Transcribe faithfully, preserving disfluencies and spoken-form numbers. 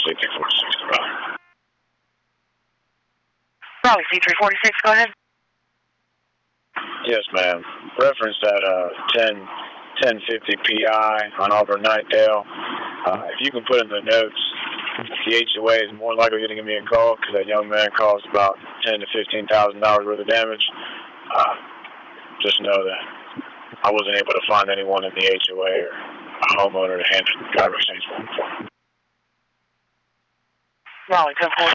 C three forty-six to Raleigh. Raleigh C three forty-six, go ahead. Yes, ma'am. Reference that uh, ten, ten fifty P I on Auburn Nightdale. Uh, if you can put in the notes, the H O A is more likely going to give me a call because that young man caused about ten to fifteen thousand dollars worth of damage. Uh, just know that I wasn't able to find anyone in the H O A or a homeowner to handle the driver exchange form for. Raleigh ten four